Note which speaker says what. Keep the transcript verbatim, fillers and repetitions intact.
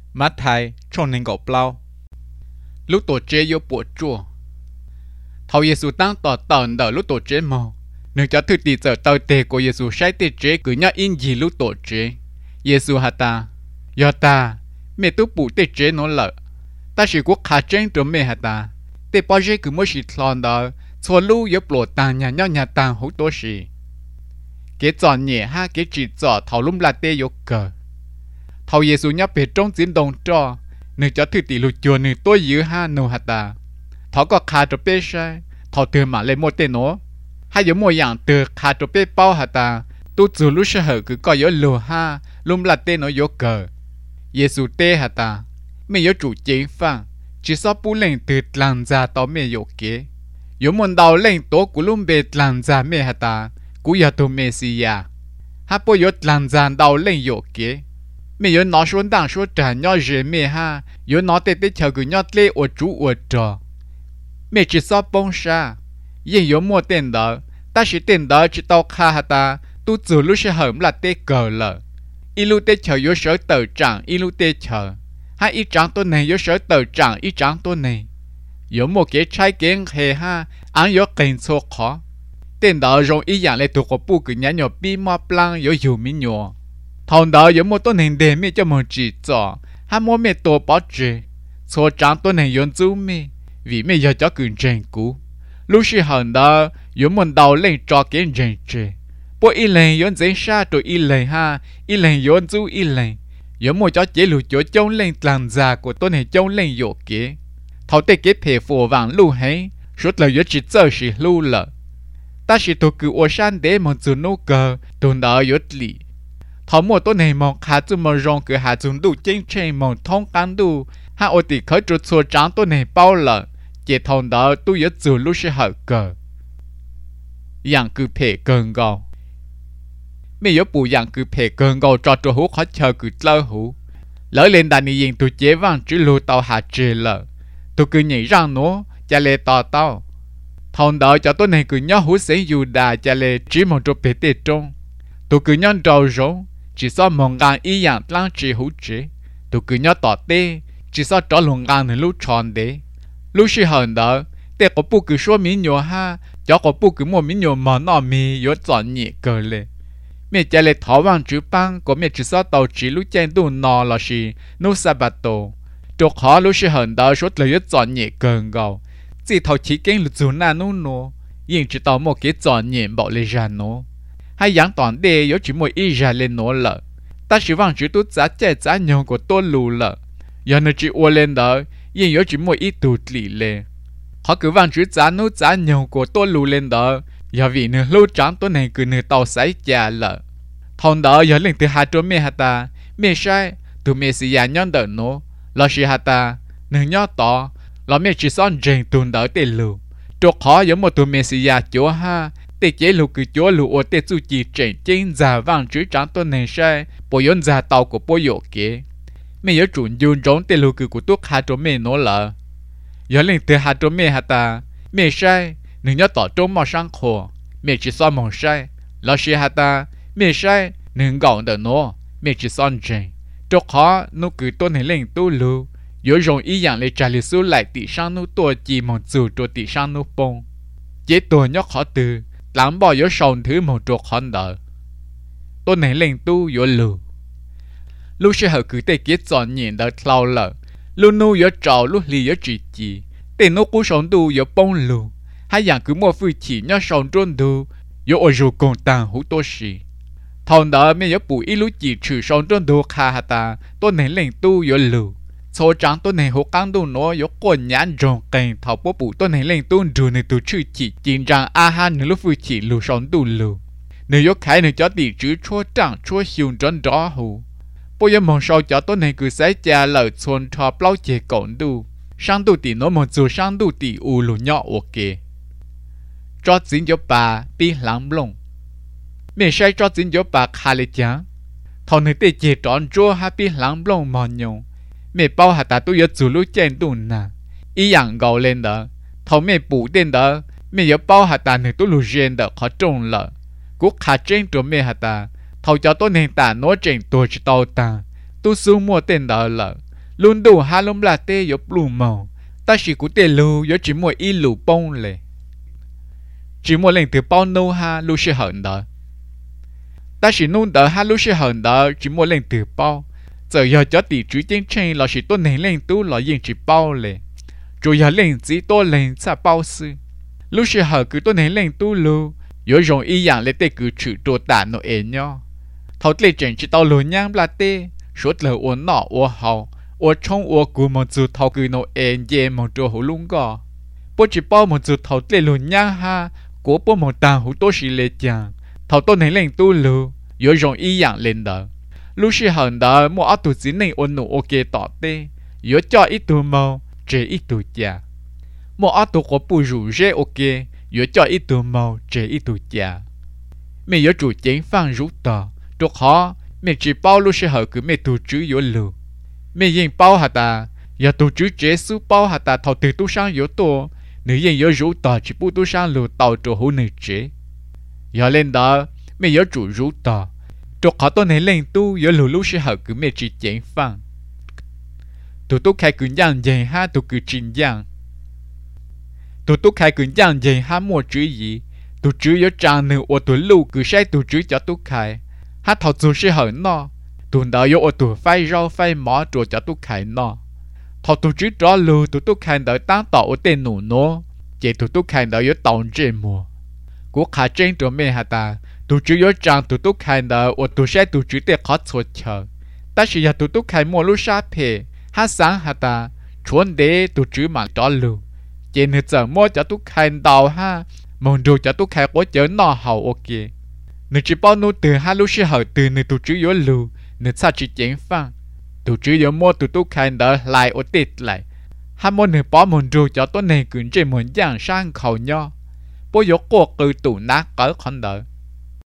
Speaker 1: mắt thai trong nên gọc bao lúc tổ chế vô bộ chua thầu Giêsu tăng tỏ tận đỡ lúc tổ chế mò nếu cho thứ tỷ giờ tàu tề của Giêsu sai tề chế cứ nhớ in gì lúc tổ chế Giêsu hà ta do ta mẹ tu bù tề chế nó lợ ta chỉ quốc khá tranh cho mẹ hà ta tề bao giờ cứ mỗi sự thon đó cho lu yếu bộ tàng nhà nhau nhà tàng hữu tổ sĩ cái chọn nhẹ ha cái chỉ chọn thầu lum là tề yếu cờ thầu Giêsu nhớ về trong chiến đồng cho nếu cho thứ tỷ lục chùa nếu tôi giữ ha nô hà ta thọ có khá cho bê sai thọ từ mà lên một tên nó hay giống một dạng từ khá cho bê bao hà ta tu dù lúc sẽ hở cứ có yếu lùa ha lùm là tên nó yếu cờ Giêsu tê hà ta mẹ yếu chủ chính phang chỉ so bù lên từ làng già tao mẹ yếu kế yếu một đầu lên tố của lùm bê làng già mẹ hà ta cú yếu tu mẹ xì ya ha bố yếu làng già đầu lên yếu kế mẹ yếu nói xuống đằng xuống trả nhau dễ mẹ ha yếu nói tê tê chờ cứ nhau lê ở chú ở trò mẹ chỉ so bông sa yên yếu mua tiền đó ta chỉ tiền đó chỉ tao kha hà ta tu dù lúc sẽ hởm là tê cờ lợ y lu tê chờ yếu sở tờ trạng y lu tê chờ hai y trắng tôi này yếu sở tờ trạng y trắng tôi này yếu một cái trái kiến hề ha ăn yếu kênh số khó tiền đó rồi y dạng lại tụ có bu cứ nhá nhỏ bi ma plan yếu yếu mi nhỏ thằng đó yếu một tôi này để mẹ cho một chỉ cho hai mua mẹ tổ bỏ chế số trắng tôi này yếu chú mẹ vì mẹ giờ cho cường tranh cũ lúc xưa hẳn đó yếu một đầu lên cho cái tranh chế bộ y lên yếu dễ xa rồi y lên ha y lên yếu chú y lên yếu một cho chế lụt chỗ trông lên làn già của tôi này trông lên yếu kế thầu tê kế phê phổ vàng lưu hay suốt là yếu chỉ chờ sĩ lưu lợ ta chỉ thuộc cứ ô san để một chú nô cờ tồn đó yếu lì thầu một tôi này một khá chú một rong cứ hạ chú đủ chênh chênh một thông cán đủ ha ô tì khởi trụt xua trắng tôi này bao lợ chế thông đó tôi yếu chú lúc sẽ hở cờ dạng cứ phê cơn gò mẹ yếu bù dạng cứ phê cơn gò cho trò hú khó chờ cứ lơ hú lỡ lên đàn này yên tôi chế vang chữ lô tao hạ trề lợ tôi cứ nhảy răng nó chả lê tao tao thông đó cho tôi này cứ nhớ hú sẽ dù đà chả lê chỉ một chỗ bế tê trông tôi cứ nhớ trâu rống chỉ so mong gan y dạng lăng trì hú chế tôi cứ nhớ tỏ tê chỉ so trò lùng gan này lúc tròn đế lúc xí hẳn đó tê có bù cứ số mỹ nhỏ ha cho có bù cứ một mỹ nhỏ mà nó mì yếu chọn nhẹ cờ lệ mẹ cha lệ tháo vàng chữ băng có mẹ chỉ so tàu chỉ lúc chen tu nọ là gì nô sa bát tổ trục họ lúc xí hẳn đó số lời yếu chọn nhẹ cờ gạo chỉ thầu chỉ kinh lúc dù na nô nô yên chỉ tàu một cái chọn nhẹ bảo lệ ra nô hay giảng toàn đề yếu chỉ một ý ra lên nô lợ ta chỉ vàng chữ tu giá trẻ giá nhiều của tôi lù lợ giờ nó chỉ ô lên đó yên yếu chỉ một ít tụt lì lệ họ cứ vàng chữ giá nô giá nhiều của tôi lù lên đó giờ vì nửa lâu trắng tôi này cứ nửa tàu sấy già lợ thằng đó giờ lên từ hai chỗ mẹ hả ta mẹ sai từ mẹ xì già nhon đỡ nó là xì hả ta nửa nhon to là mẹ chỉ son rèn tuần đỡ tê lù trục họ giống một từ mẹ xì già chỗ ha tê chế lù cứ chỗ lù ở tê chu chỉ rèn trên già vàng chữ trắng tôi này sai bộ yon già tàu của bộ yếu kế mẹ nhớ chuẩn dùng giống tê lù cứ của tôi hai chỗ mẹ nó lợ giờ lên từ hai chỗ mẹ hả ta mẹ sai nửa nhon tỏ trống màu sáng khổ mẹ chỉ son mong sai là xì hả ta mẹ sai nương gọn đỡ nó mẹ chỉ son rèn trục họ nó cứ tôi này lên tu lù yếu rong ý dạng lấy trả lịch sử lại tỷ sang nô tua chỉ một dù cho tỷ sang nô bông chế tua nhóc họ từ lãng bỏ yếu sòng thứ một trục hòn đỡ tôi này lên tu yếu lù lúc sẽ hở cứ tê kết chọn nhìn đỡ thao lợ lúc nô yếu trào lúc lì yếu chỉ chỉ tê nô cú sống tu yếu bông lù hai dạng cứ mua phi chỉ nhóc sòng trôn tu yếu ở dù còn tàng hú tô xì thằng đó mới yếu bùi ít lúc chỉ trừ sòng trôn tu khá hà ta tôi này lên tu yếu lù số trắng tôi này hốt căng tu nó yếu quần nhãn rồng kèn thảo bố bù tôi này lên tu rùa này tu chữ chỉ chính rằng a ha nếu lúc phi chỉ lù sòng tu lù nếu yếu khai nếu cho tỷ chữ chua trắng chua hiu tròn rõ hù bây giờ mong sau cho tôi này cứ sẽ trả lời xuân cho bao chế cổng tu sang tu tỷ nó một dù sang tu tỷ u lù nhỏ ok cho chính cho bà bị lắng lông mẹ sai cho chính cho bà khai lệ chán thằng này tê chế tròn chua ha bị lắng lông mòn nhung mẹ bao hạt ta tôi yếu chủ lúc chen tu nà ý dạng gạo lên đó thằng mẹ bù tên đó mẹ yếu bao hạt ta này tôi lù gen đó khó trông lợ cú khá chen cho mẹ hạt ta thầu cho tôi nền tả nói chen tôi chỉ tao ta tôi xuống mua tên đó lợ luôn đủ ha lông là tê yếu lù màu ta chỉ cú tê lù yếu chỉ mua y lù bông lệ chỉ mua lên từ bao nô ha lù sẽ hận đó ta chỉ nôn đỡ ha lù sẽ hận đó chỉ mua lên từ bao giờ giờ cho tỷ chú tiên trên là chỉ tôi nén lên tu là yên chỉ bao lệ rồi giờ lên chỉ tôi lên sa bao sư lù sẽ hận cứ tôi nén lên tu lù yếu dùng y dạng lấy tê cứ chữ đồ tả nội ế nhau thấu tê chẳng chỉ tao lù nhang là tê suốt lời uốn nọ uốn hậu uốn trong uốn cú một chút thấu cứ nội ế dễ một chỗ hữu lung gò bố chỉ bao một chút thấu tê lù nhang ha của bố một tàng hữu tô xí lệ chàng thấu tôi nén lên tu lù yếu dùng y dạng lên đó lúc sẽ hận đó mua áo tủ dính này ôn nụ ok tỏ tê yếu cho ít tù màu chế ít tù chà mua áo tủ có bù rủ dê ok yếu cho ít tù màu chế ít tù chà mẹ yếu chủ chén phang rút tờ trục khó mẹ chỉ bao lúc sẽ hận cứ mẹ tù chữ yếu lù mẹ yên bao hả ta yếu tù chữ chế su bao hả ta thầu từ tu sang yếu tù nữ yên yếu rút tờ chỉ bù tu sang lù tàu trù hữu nữ chế yếu lên đó mẹ yếu chủ rút tờ trục họ tôi nén lên tu yếu lù lúc sẽ hở cứ mẹ chỉ chén phăng tụi tôi khai cứ nhang dày ha tụi cứ trình nhang tụi tôi khai cứ nhang dày ha mua chữ gì tụi chữ yếu trang nữ ở tụi lù cứ sai tụi chữ cho tôi khai ha thọ dù sẽ hở nó tụi đó yếu ở tụi phai rau phai mỏ rồi cho tôi khai nó thọ tụi chữ đó lù tụi tôi khai đợi tăng tỏ ở tên nụ nó chỉ tụi tôi khai đợi yếu tàu trên mùa của khai trên tụi mẹ hà ta tụi chú yếu rằng tụi tôi khai đỡ và tụi sẽ tụi chú để khó chốt chờ ta chỉ là tụi tôi khai mua lúc sát phê hát sáng hả ta chuẩn để tụi chú mà đó lưu chỉ nên giờ mua cho tụi khai đào ha mong đồ cho tụi khai có chở nọ hậu ok nếu chỉ bao nô từ hai lúc sẽ hậu từ nếu tụi chú yếu lưu nếu sao chỉ chén phăng tụi chú yếu mua tụi tôi khai đỡ lại ở tết lại hai mua nếu bao mong đồ cho tôi này cứ chỉ muốn giảng sang khẩu nhau bố yếu cuộc từ tụi nát cỡ con đỡ